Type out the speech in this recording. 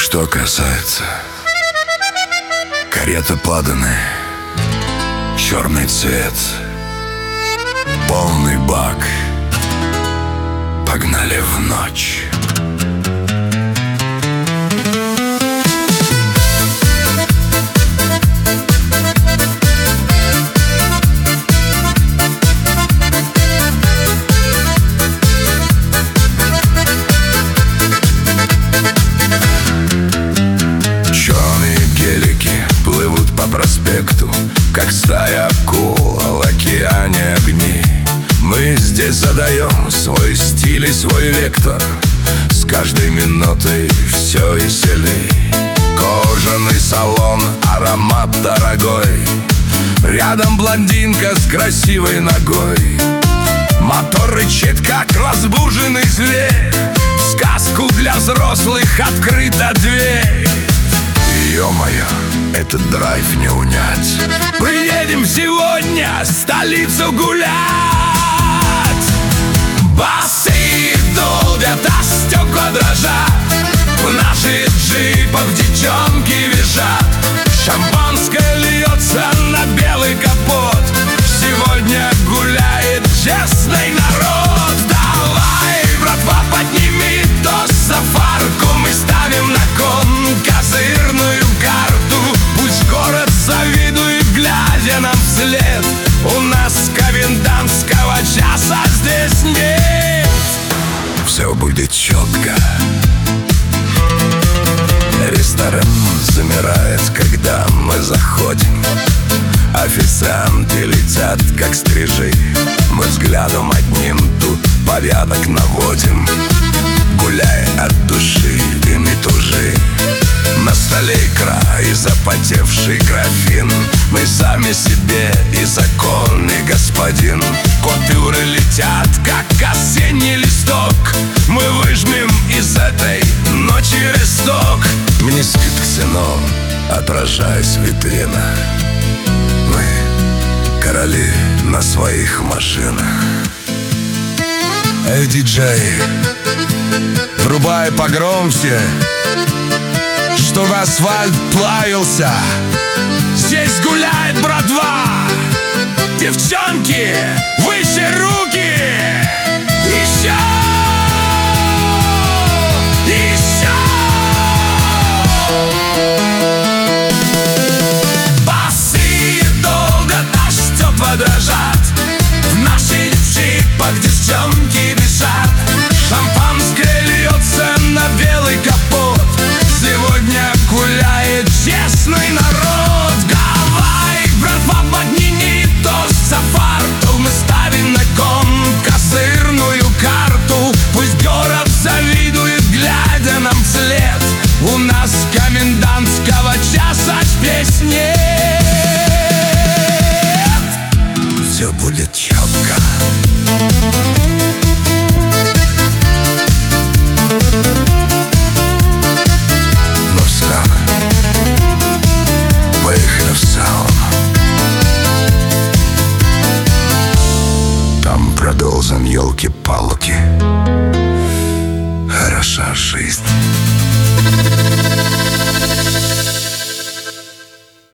что касается, карета поданы, черный цвет, полный бак, погнали в ночь. Проспекту, как стая акул в океане огни. Мы здесь задаем свой стиль и свой вектор, с каждой минутой все веселей. Кожаный салон, аромат дорогой, рядом блондинка с красивой ногой. Мотор рычит, как разбуженный зверь, в сказку для взрослых открыта дверь. Ё-моё, этот драйв не унять. Мы едем сегодня в столицу гулять. Басы долбят, а стекла дрожат. В наших джипах девчонки визжат. Шампанское льется на белый капот. Сегодня гуляет честный народ. Давай, братва, подними тост за фарку. Мы ставим на кон козырную карту. Пусть город завидует, глядя нам вслед. У нас комендантского часа здесь нет. Все будет четко. Ресторан замирает, когда мы заходим. Официанты летят, как стрижи. Мы взглядом одним тут порядок наводим. Гуляй от души и не тужи. На столе икра и запотевший графин. Мы сами себе и законный господин. Купюры летят, как осенний листок. Мы выжмем из этой ночи листок. Мне спит ксенон, отражаясь в витринах. Мы короли на своих машинах. Эй, диджей, врубай погромче, чтобы асфальт плавился. Здесь гуляет братва. Девчонки, выше руки. Еще, еще. Басы долго аж стекла дрожат. В наших джипах девчонки бежат. Шампанское льется на белый капот. Сегодня гуляет честный народ. Давай, братва, подними тост за фарту. Мы ставим на кон козырную карту. Пусть город завидует, глядя нам вслед. У нас комендантского часа здесь нет. Все будет четко. Поехали в сауну. Там продолжим елки-палки. Хороша жизнь.